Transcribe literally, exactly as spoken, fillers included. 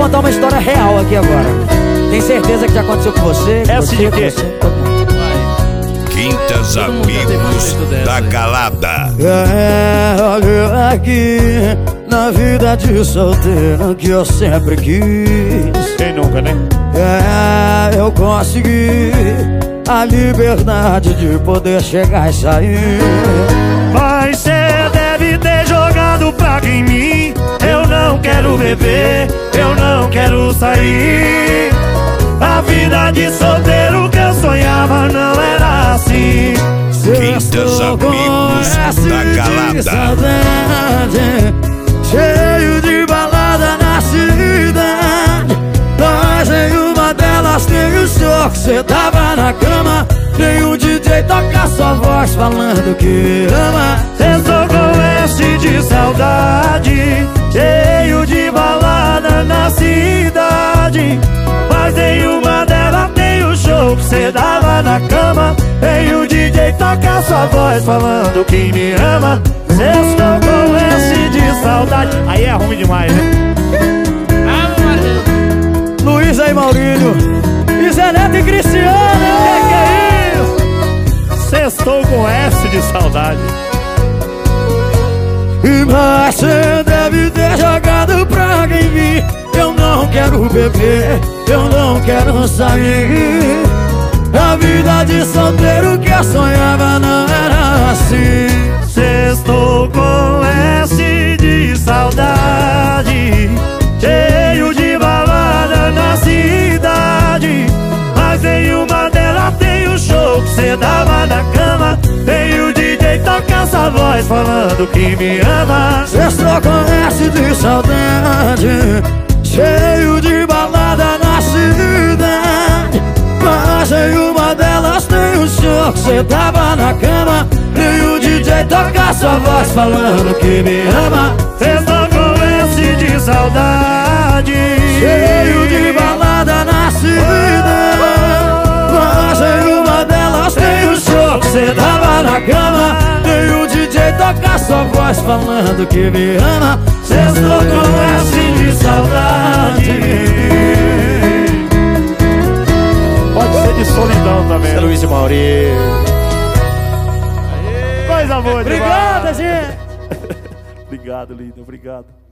contar uma história real aqui agora. Tem certeza que já aconteceu com você? Com Essa você, de quê? com você, todo mundo. Quintas Amigos da Calada. É, olha aqui, na vida de solteiro que eu sempre quis. Quem nunca, né? É, eu consegui a liberdade de poder chegar e sair. Mas cê deve ter jogado praga em mim. Eu não quero beber, eu não quero sair. A vida de solteiro que eu sonhava não era assim. Quintas Amigos da Calada. Saudade, cheio de balada na cidade. Mas em uma delas tem o show que cê tava na cama. Tem um D J tocar sua voz falando que me ama. Cê só conhece de saudade, cheio de balada na cidade. Mas em uma delas tem o show que cê dava na cama. Tem o D J tocar sua voz falando que me ama. Cê só conhece de saudade. Aí é ruim demais, né? Luiz aí, Maurílio, e Zé Neto e Cristiano. Que que é isso? Sextou com S de saudade. Mas cê deve ter jogado praga em mim. Eu não quero beber, eu não quero sair. A vida de solteiro que eu sonhava não era assim. Sextou com S de saudade, cheio de balada na cidade. Mas em uma delas tem o show que cê dava na cama. Tem o D J tocar essa voz falando que me ama. Sextou com S de saudade, cheio de balada na cidade. Mas em uma delas tem o show que cê tava na cama. E o D J toca sua voz falando que me ama. Sextou com S de saudade, Cheio de balada na cidade. Mas em uma delas tem o show que cê tava na cama. E o D J toca sua voz falando que me ama. sextou com S de saudade. Pode ser de solidão também. É Luiz e Mauri. Coisa boa demais. Obrigado, gente. Obrigado, lindo. Obrigado.